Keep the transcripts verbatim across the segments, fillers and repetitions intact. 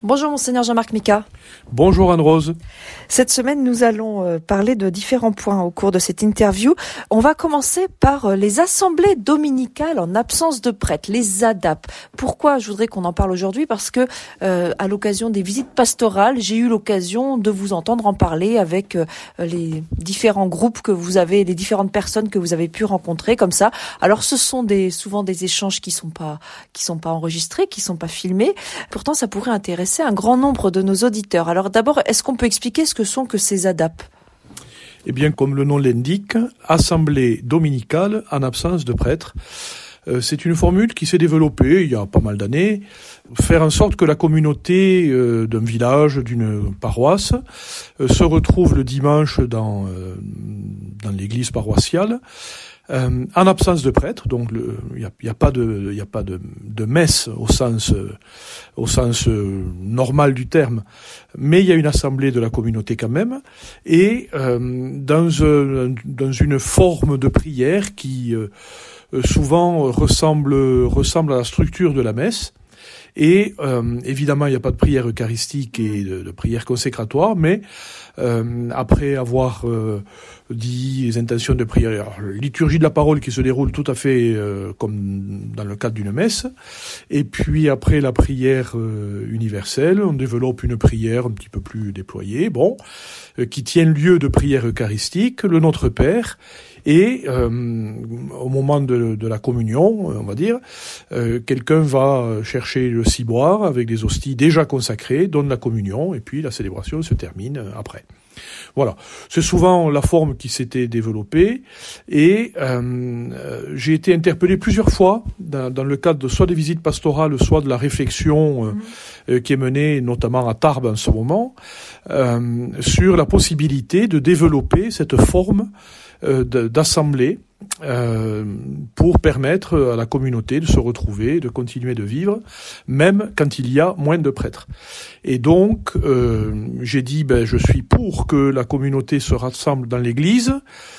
Bonjour Monseigneur Jean-Marc Mika. Bonjour Anne-Rose. Cette semaine, nous allons parler de différents points au cours de cette interview. On va commencer par les assemblées dominicales en absence de prêtre, les A D A P. Pourquoi je voudrais qu'on en parle aujourd'hui? Parce que euh, à l'occasion des visites pastorales, j'ai eu l'occasion de vous entendre en parler avec euh, les différents groupes que vous avez, les différentes personnes que vous avez pu rencontrer comme ça. Alors ce sont des souvent des échanges qui sont pas qui sont pas enregistrés, qui sont pas filmés. Pourtant, ça pourrait intéresser un grand nombre de nos auditeurs. Alors d'abord, est-ce qu'on peut expliquer ce que sont que ces A D A P? Eh bien, comme le nom l'indique, assemblée dominicale en absence de prêtre. Euh, c'est une formule qui s'est développée il y a pas mal d'années, faire en sorte que la communauté euh, d'un village, d'une paroisse, euh, se retrouve le dimanche dans, euh, dans l'église paroissiale, Euh, en absence de prêtre, donc il n'y a, y a pas de, il y a pas de, de messe au sens, euh, au sens euh, normal du terme, mais il y a une assemblée de la communauté quand même, et euh, dans, euh, dans une forme de prière qui euh, souvent ressemble, ressemble à la structure de la messe. Et euh, évidemment, il n'y a pas de prière eucharistique et de, de prière consécratoire, mais euh, après avoir euh, dit les intentions de prière, alors, liturgie de la parole qui se déroule tout à fait euh, comme dans le cadre d'une messe, et puis après la prière euh, universelle, on développe une prière un petit peu plus déployée, bon, euh, qui tient lieu de prière eucharistique, le Notre Père. Et euh, au moment de, de la communion, on va dire, euh, quelqu'un va chercher le ciboire avec des hosties déjà consacrées, donne la communion, et puis la célébration se termine après. Voilà, c'est souvent la forme qui s'était développée, et euh, j'ai été interpellé plusieurs fois dans, dans le cadre de soit des visites pastorales, soit de la réflexion euh, mmh. euh, qui est menée notamment à Tarbes en ce moment, euh, sur la possibilité de développer cette forme euh, d'assemblée euh, pour permettre à la communauté de se retrouver, de continuer de vivre, même quand il y a moins de prêtres. Et donc, euh, j'ai dit, ben, je suis pour que la communauté se rassemble dans l'église,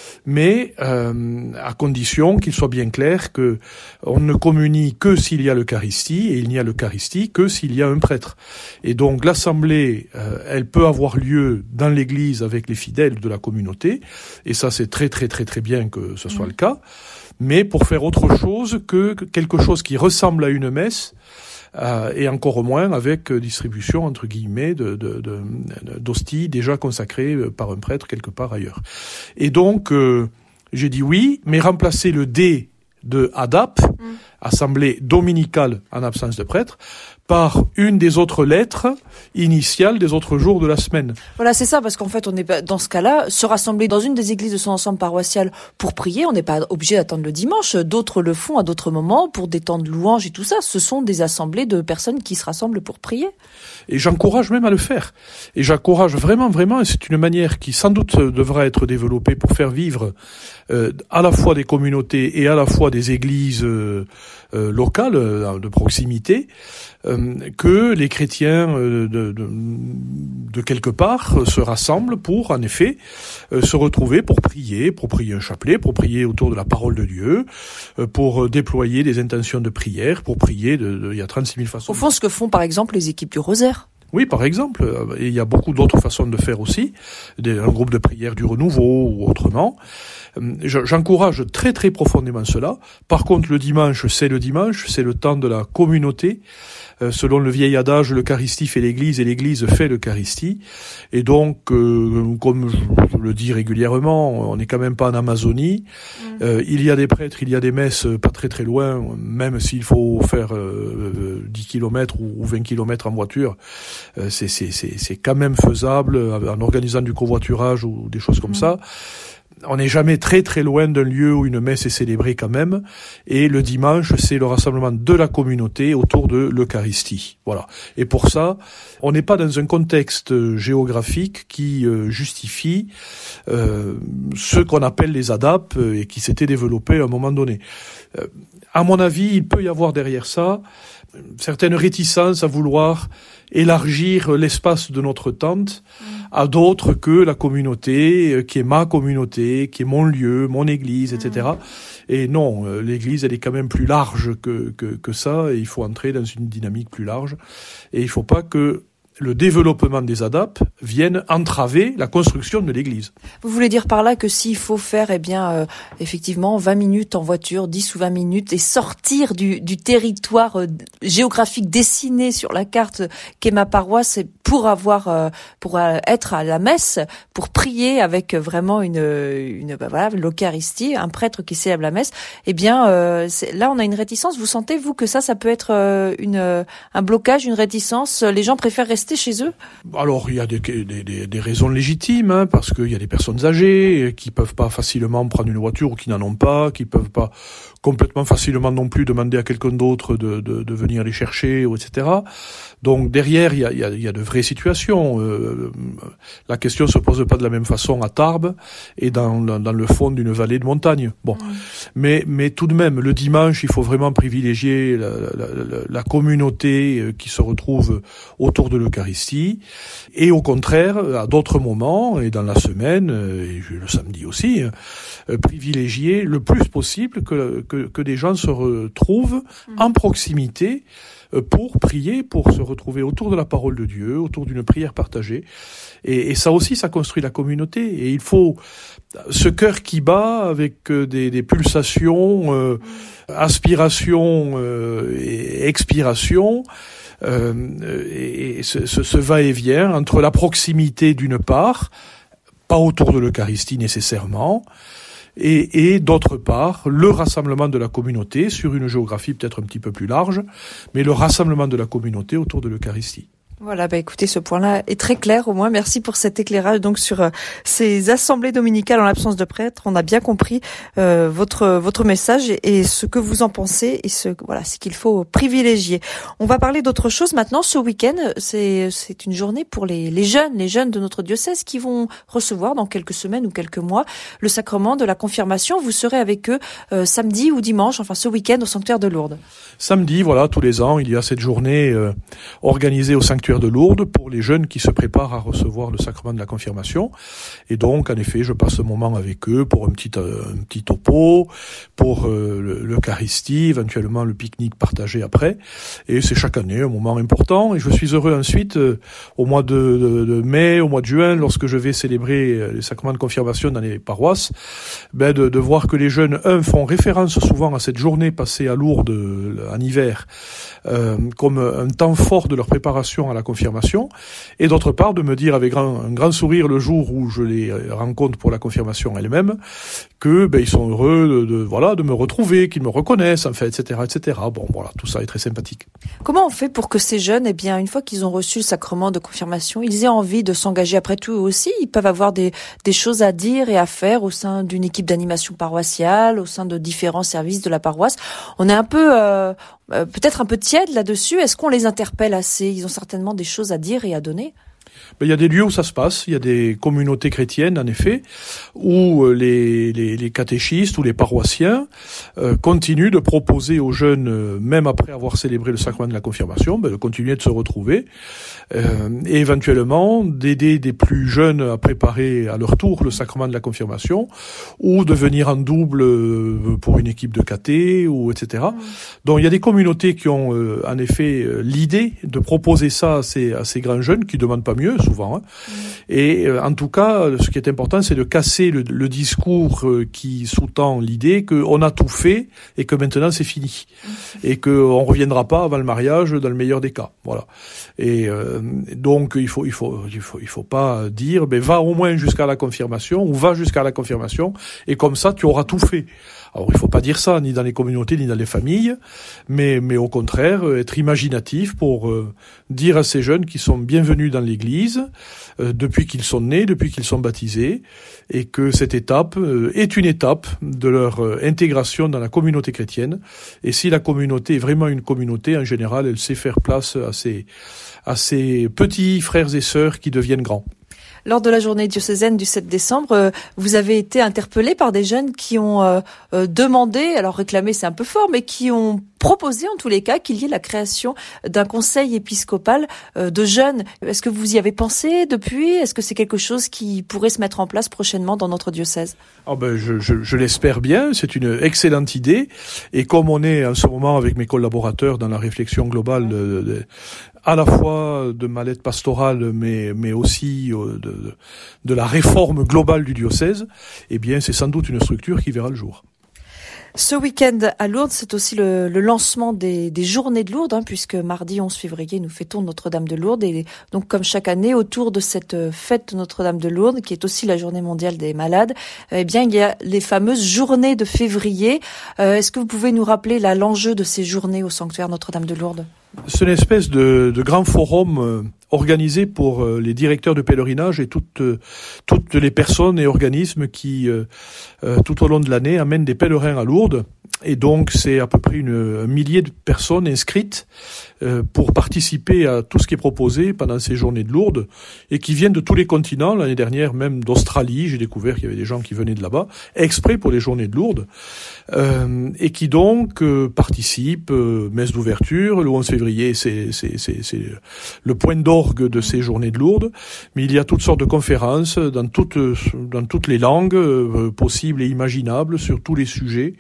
mais euh, à condition qu'il soit bien clair que on ne communie que s'il y a l'Eucharistie, et il n'y a l'Eucharistie que s'il y a un prêtre. Et donc l'assemblée, euh, elle peut avoir lieu dans l'église avec les fidèles de la communauté, et ça c'est très très très très bien que ce soit mmh. le cas, mais pour faire autre chose que quelque chose qui ressemble à une messe, Euh, et encore moins avec euh, distribution, entre guillemets, de, de, de, d'hosties déjà consacrées par un prêtre quelque part ailleurs. Et donc, euh, j'ai dit oui, mais remplacer le D de A D A P, mm. Assemblée dominicale en absence de prêtre, par une des autres lettres initiales des autres jours de la semaine. Voilà, c'est ça, parce qu'en fait, on est dans ce cas-là, se rassembler dans une des églises de son ensemble paroissial pour prier, on n'est pas obligé d'attendre le dimanche. D'autres le font à d'autres moments pour des temps de louange et tout ça. Ce sont des assemblées de personnes qui se rassemblent pour prier. Et j'encourage même à le faire. Et j'encourage vraiment, vraiment, et c'est une manière qui sans doute devra être développée pour faire vivre euh, à la fois des communautés et à la fois des églises euh, euh, locales, euh, de proximité, euh, que les chrétiens euh, de, de, de quelque part euh, se rassemblent pour, en effet, euh, se retrouver pour prier, pour prier un chapelet, pour prier autour de la parole de Dieu, euh, pour déployer des intentions de prière, pour prier, de, de, il y a trente-six mille façons. Au fond, ce que font par exemple les équipes du Rosaire. Oui, par exemple, et il y a beaucoup d'autres façons de faire aussi, des, un groupe de prière du Renouveau ou autrement. J'encourage très très profondément cela. Par contre, le dimanche, c'est le dimanche, c'est le temps de la communauté. Euh, selon le vieil adage, l'Eucharistie fait l'Église et l'Église fait l'Eucharistie. Et donc, euh, comme je le dis régulièrement, on n'est quand même pas en Amazonie. Mmh. Euh, il y a des prêtres, il y a des messes pas très très loin, même s'il faut faire euh, dix kilomètres ou vingt kilomètres en voiture. Euh, c'est, c'est, c'est, c'est quand même faisable en organisant du covoiturage ou des choses comme mmh. ça. On n'est jamais très très loin d'un lieu où une messe est célébrée quand même, et le dimanche, c'est le rassemblement de la communauté autour de l'Eucharistie. Voilà. Et pour ça, on n'est pas dans un contexte géographique qui euh, justifie euh, ce qu'on appelle les A D A P et qui s'était développé à un moment donné. Euh, à mon avis, il peut y avoir derrière ça certaines réticences à vouloir élargir l'espace de notre tente mmh. à d'autres que la communauté, qui est ma communauté, qui est mon lieu, mon église, et cetera. Mmh. Et non, l'église, elle est quand même plus large que, que, que ça, et il faut entrer dans une dynamique plus large. Et il ne faut pas que le développement des A D A P vienne entraver la construction de l'église. Vous voulez dire par là que s'il faut faire, eh bien, euh, effectivement, vingt minutes en voiture, dix ou vingt minutes, et sortir du, du territoire euh, géographique dessiné sur la carte qu'est ma paroisse, et pour avoir, euh, pour euh, être à la messe, pour prier avec vraiment une, une, bah voilà, l'Eucharistie, un prêtre qui célèbre la messe, eh bien, euh, c'est, là, on a une réticence. Vous sentez, vous, que ça, ça peut être euh, une, euh, un blocage, une réticence? Les gens préfèrent rester chez eux? Alors, il y a des, des, des, des raisons légitimes, hein, parce qu'il y a des personnes âgées qui peuvent pas facilement prendre une voiture ou qui n'en ont pas, qui peuvent pas complètement facilement non plus demander à quelqu'un d'autre de, de, de venir les chercher, et cetera. Donc derrière, il y a, il y a, il y a de vraies situations. Euh, la question se pose pas de la même façon à Tarbes et dans, dans le fond d'une vallée de montagne. Bon, mmh. mais mais tout de même, le dimanche, il faut vraiment privilégier la, la, la, la communauté qui se retrouve autour de l'Eucharistie, et au contraire, à d'autres moments et dans la semaine et le samedi aussi, privilégier le plus possible que que, que des gens se retrouvent mmh. en proximité pour prier, pour se retrouver autour de la parole de Dieu, autour d'une prière partagée. Et, et ça aussi, ça construit la communauté. Et il faut ce cœur qui bat avec des, des pulsations, euh, aspirations euh, et expirations, euh, et, et ce, ce, ce va-et-vient entre la proximité d'une part, pas autour de l'Eucharistie nécessairement, Et, et d'autre part, le rassemblement de la communauté sur une géographie peut-être un petit peu plus large, mais le rassemblement de la communauté autour de l'Eucharistie. Voilà, bah écoutez, ce point-là est très clair au moins. Merci pour cet éclairage donc sur euh, ces assemblées dominicales en l'absence de prêtre. On a bien compris euh, votre votre message et, et ce que vous en pensez et ce voilà ce qu'il faut privilégier. On va parler d'autre chose maintenant. Ce week-end, c'est c'est une journée pour les les jeunes, les jeunes de notre diocèse qui vont recevoir dans quelques semaines ou quelques mois le sacrement de la confirmation. Vous serez avec eux euh, samedi ou dimanche, enfin ce week-end au sanctuaire de Lourdes. Samedi, voilà, tous les ans, il y a cette journée euh, organisée au sanctuaire de Lourdes pour les jeunes qui se préparent à recevoir le sacrement de la confirmation. Et donc, en effet, je passe ce moment avec eux pour un petit, euh, un petit topo, pour euh, l'Eucharistie, éventuellement le pique-nique partagé après. Et c'est chaque année un moment important. Et je suis heureux ensuite, euh, au mois de, de, de mai, au mois de juin, lorsque je vais célébrer les sacrements de confirmation dans les paroisses, ben de, de voir que les jeunes, un, font référence souvent à cette journée passée à Lourdes en hiver, euh, comme un temps fort de leur préparation à la confirmation, et d'autre part de me dire avec grand, un grand sourire le jour où je les rencontre pour la confirmation elle-même que ben ils sont heureux de, de voilà de me retrouver, qu'ils me reconnaissent, en fait, et cetera, et cetera. Bon, voilà, tout ça est très sympathique. Comment on fait pour que ces jeunes, eh bien, une fois qu'ils ont reçu le sacrement de confirmation, ils aient envie de s'engager après tout aussi? Ils peuvent avoir des des choses à dire et à faire au sein d'une équipe d'animation paroissiale, au sein de différents services de la paroisse. On est un peu euh, euh, peut-être un peu tiède là-dessus. Est-ce qu'on les interpelle assez? Ils ont certainement des choses à dire et à donner. Ben, il y a des lieux où ça se passe, il y a des communautés chrétiennes, en effet, où les, les, les catéchistes ou les paroissiens euh, continuent de proposer aux jeunes, euh, même après avoir célébré le sacrement de la confirmation, ben, de continuer de se retrouver, euh, et éventuellement d'aider des plus jeunes à préparer à leur tour le sacrement de la confirmation, ou de venir en double euh, pour une équipe de caté, ou et cetera. Mmh. Donc il y a des communautés qui ont euh, en effet euh, l'idée de proposer ça à ces, à ces grands jeunes qui demandent pas mieux souvent. Hein. Mmh. Et euh, en tout cas, ce qui est important, c'est de casser le, le discours euh, qui sous-tend l'idée qu'on a tout fait et que maintenant c'est fini. Mmh. Et qu'on reviendra pas avant le mariage dans le meilleur des cas. Voilà. Et euh, donc il faut, il faut, il faut, il faut pas dire, ben va au moins jusqu'à la confirmation ou va jusqu'à la confirmation et comme ça tu auras tout fait. Alors il faut pas dire ça ni dans les communautés ni dans les familles, mais mais au contraire être imaginatif pour euh, dire à ces jeunes qu'ils sont bienvenus dans l'Église euh, depuis qu'ils sont nés, depuis qu'ils sont baptisés, et que cette étape euh, est une étape de leur euh, intégration dans la communauté chrétienne. Et si la communauté est vraiment une communauté, en général, elle sait faire place à ces à ces petits frères et sœurs qui deviennent grands. Lors de la journée diocésaine du sept décembre, euh, vous avez été interpellé par des jeunes qui ont euh, euh, demandé, alors réclamé c'est un peu fort, mais qui ont proposé en tous les cas qu'il y ait la création d'un conseil épiscopal de jeunes. Est-ce que vous y avez pensé depuis ? Est-ce que c'est quelque chose qui pourrait se mettre en place prochainement dans notre diocèse ? Oh ben je, je, je l'espère bien, c'est une excellente idée. Et comme on est en ce moment avec mes collaborateurs dans la réflexion globale de, de, à la fois de ma lettre pastorale, mais, mais aussi de, de, de la réforme globale du diocèse, eh bien c'est sans doute une structure qui verra le jour. Ce week-end à Lourdes, c'est aussi le, le lancement des, des journées de Lourdes, hein, puisque mardi onze février, nous fêtons Notre-Dame de Lourdes. Et donc, comme chaque année, autour de cette fête de Notre-Dame de Lourdes, qui est aussi la journée mondiale des malades, eh bien, il y a les fameuses journées de février. Euh, est-ce que vous pouvez nous rappeler là l'enjeu de ces journées au sanctuaire Notre-Dame de Lourdes ? C'est une espèce de, de grand forum euh, organisé pour euh, les directeurs de pèlerinage et toutes, euh, toutes les personnes et organismes qui, euh, euh, tout au long de l'année, amènent des pèlerins à Lourdes. Et donc, c'est à peu près une, un millier de personnes inscrites euh, pour participer à tout ce qui est proposé pendant ces journées de Lourdes et qui viennent de tous les continents. L'année dernière, même d'Australie, j'ai découvert qu'il y avait des gens qui venaient de là-bas, exprès pour les journées de Lourdes, euh, et qui donc euh, participent, euh, messe d'ouverture, le onze février, c'est, c'est, c'est, c'est le point d'orgue de ces journées de Lourdes, mais il y a toutes sortes de conférences dans toutes, dans toutes les langues euh, possibles et imaginables sur tous les sujets.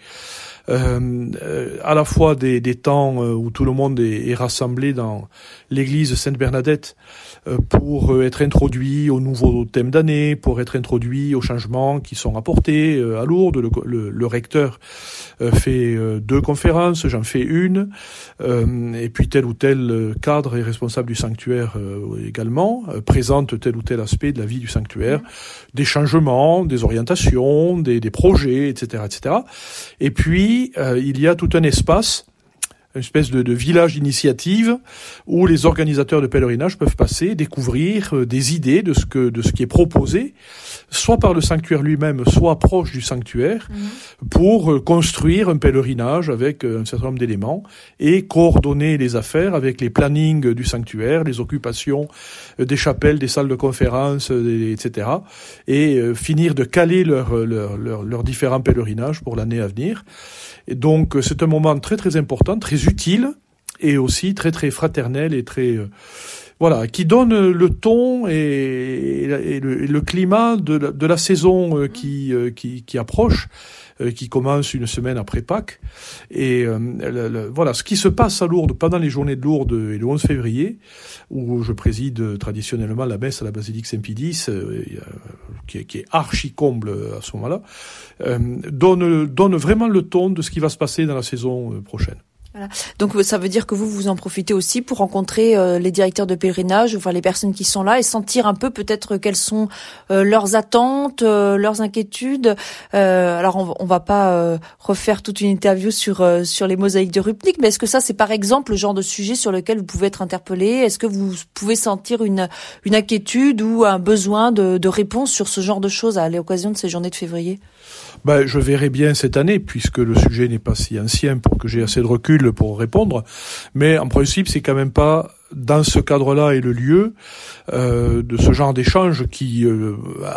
Euh, euh, à la fois des, des temps où tout le monde est, est rassemblé dans l'église Sainte-Bernadette euh, pour être introduit aux nouveaux thèmes d'année, pour être introduit aux changements qui sont apportés euh, à Lourdes. Le, le, le recteur euh, fait euh, deux conférences, j'en fais une, euh, et puis tel ou tel cadre et responsable du sanctuaire euh, également euh, présente tel ou tel aspect de la vie du sanctuaire, des changements, des orientations, des, des projets, et cetera, et cetera. Et puis Euh, il y a tout un espace, une espèce de, de village d'initiative où les organisateurs de pèlerinage peuvent passer, découvrir euh, des idées de ce que de ce qui est proposé, soit par le sanctuaire lui-même, soit proche du sanctuaire, mmh. pour euh, construire un pèlerinage avec euh, un certain nombre d'éléments et coordonner les affaires avec les plannings du sanctuaire, les occupations euh, des chapelles, des salles de conférence, euh, et cetera. Et euh, finir de caler leurs leur, leur, leur différents pèlerinages pour l'année à venir. Et donc c'est un moment très très important, très utile et aussi très très fraternel et très euh, voilà, qui donne le ton et, et, le, et le climat de la, de la saison euh, qui, euh, qui qui approche, euh, qui commence une semaine après Pâques. Et euh, le, le, voilà, ce qui se passe à Lourdes pendant les journées de Lourdes et le onze février, où je préside traditionnellement la messe à la basilique Saint-Pie-X, euh, qui, est, qui est archi comble à ce moment-là, euh, donne donne vraiment le ton de ce qui va se passer dans la saison prochaine. Voilà. Donc ça veut dire que vous vous en profitez aussi pour rencontrer euh, les directeurs de pèlerinage, enfin les personnes qui sont là, et sentir un peu peut-être quelles sont euh, leurs attentes, euh, leurs inquiétudes. Euh, alors on, on va pas euh, refaire toute une interview sur euh, sur les mosaïques de Rupnik, mais est-ce que ça c'est par exemple le genre de sujet sur lequel vous pouvez être interpellé ? Est-ce que vous pouvez sentir une une inquiétude ou un besoin de, de réponse sur ce genre de choses à l'occasion de ces journées de février ? Ben, je verrai bien cette année, puisque le sujet n'est pas si ancien pour que j'ai assez de recul pour répondre. Mais en principe, c'est quand même pas dans ce cadre-là et le lieu euh, de ce genre d'échange qui euh,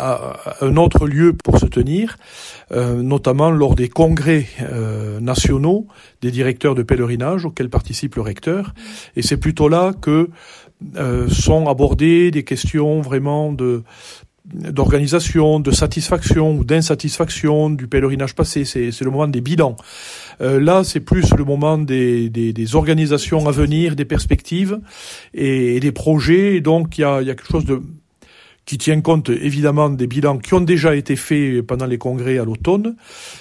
a un autre lieu pour se tenir, euh, notamment lors des congrès euh, nationaux des directeurs de pèlerinage auxquels participe le recteur. Et c'est plutôt là que euh, sont abordées des questions vraiment de d'organisation, de satisfaction ou d'insatisfaction du pèlerinage passé. C'est, c'est le moment des bilans. Euh, là, c'est plus le moment des, des, des organisations à venir, des perspectives et, et des projets. Et donc, il y a, il y a quelque chose de qui tient compte évidemment des bilans qui ont déjà été faits pendant les congrès à l'automne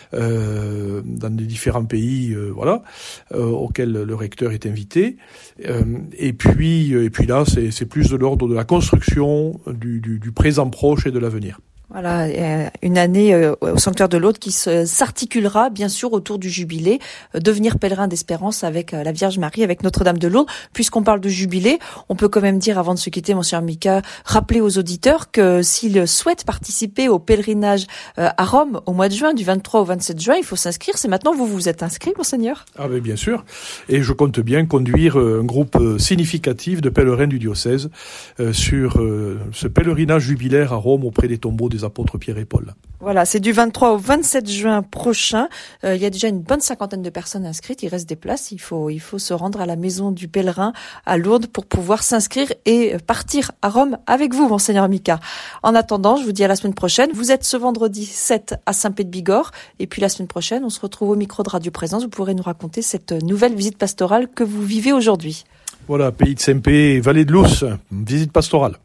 euh, dans les différents pays, euh, voilà, euh, auxquels le recteur est invité. Euh, et puis, et puis là, c'est, c'est plus de l'ordre de la construction du, du, du présent proche et de l'avenir. Voilà, une année au sanctuaire de Lourdes qui s'articulera bien sûr autour du jubilé, devenir pèlerin d'espérance avec la Vierge Marie, avec Notre-Dame de Lourdes. Puisqu'on parle de jubilé, on peut quand même dire, avant de se quitter, Monseigneur Mika, rappeler aux auditeurs que s'ils souhaitent participer au pèlerinage à Rome au mois de juin, du vingt-trois au vingt-sept juin, il faut s'inscrire. C'est maintenant, vous vous êtes inscrit, Monseigneur ? Ah ben bien sûr, et je compte bien conduire un groupe significatif de pèlerins du diocèse euh, sur euh, ce pèlerinage jubilaire à Rome auprès des tombeaux des apôtres Pierre et Paul. Voilà, c'est du vingt-trois au vingt-sept juin prochain. Euh, il y a déjà une bonne cinquantaine de personnes inscrites. Il reste des places. Il faut, il faut se rendre à la maison du pèlerin à Lourdes pour pouvoir s'inscrire et partir à Rome avec vous, Monseigneur Micard. En attendant, je vous dis à la semaine prochaine. Vous êtes ce vendredi sept à Saint-Pé-de-Bigorre. Et puis la semaine prochaine, on se retrouve au micro de Radio Présence. Vous pourrez nous raconter cette nouvelle visite pastorale que vous vivez aujourd'hui. Voilà, pays de Saint-Pé, vallée de Lousse, visite pastorale.